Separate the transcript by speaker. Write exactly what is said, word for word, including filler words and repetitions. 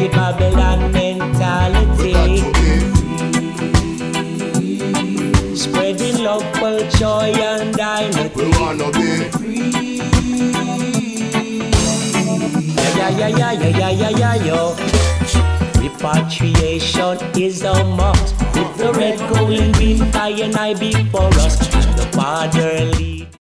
Speaker 1: the Babylon mentality. Spreading love, for joy and dignity.
Speaker 2: We wanna be free.
Speaker 1: Yeah, yeah, yeah, yeah, yeah, yeah, yeah, yo. Repatriation is a must. With the red, gold, and green fire, and I before us. The father lead.